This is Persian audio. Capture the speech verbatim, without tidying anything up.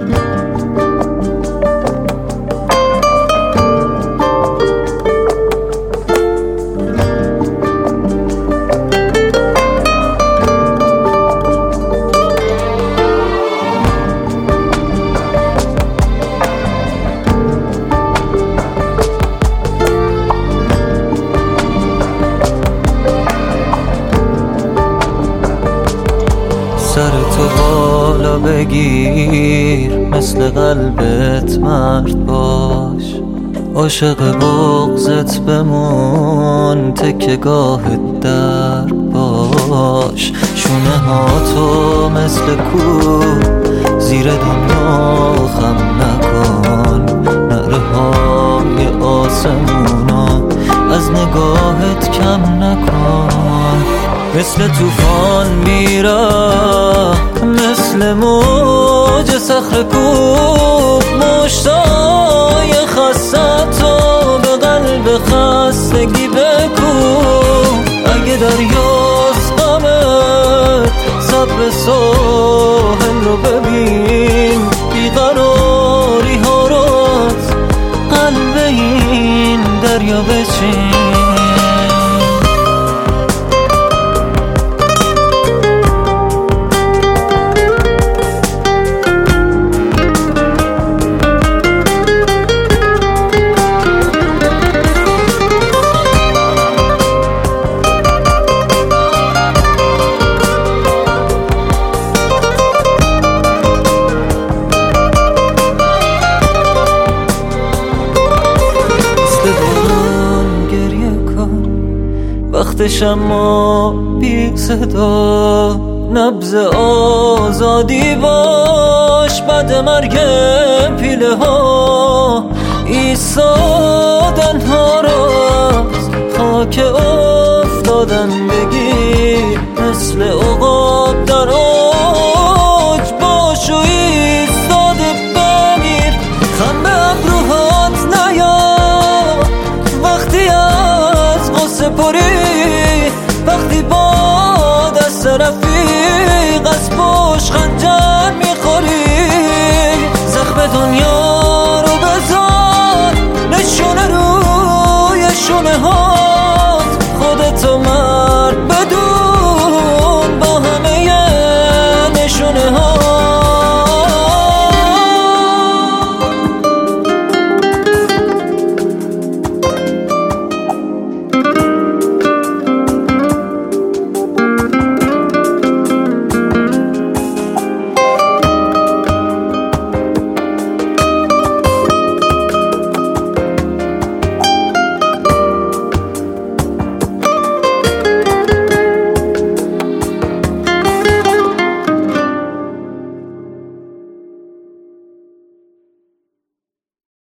سر تو بالا بگیر، مثل قلبت مرد باش، عاشق بغضت بمون، تکه گاه در باش. شونه ها تو مثل کوه زیر دنیا خم نکن، نعره های آسمونا از نگاهت کم نکن. مثل توفان میرم، مثل موج صخره کوب، مشتای خسته تو به قلب خستگی بکوب. اگه دریاست غمت، صبر ساحل رو ببین، بیقراری ها رو از قلب این دریا بچین. وقتش اما بی صدا، نبض آزادی باش، بعد مرگ پیله ها ایستادن ها راست، خاک افتادن بگیر، مثل عقاب در اوج باش و ایستاده بمیر. خم به ابروهات نیا وقتی از غصه پری، وقتی با دست رفیق از پشت خنجر میخوری. زخم دنیا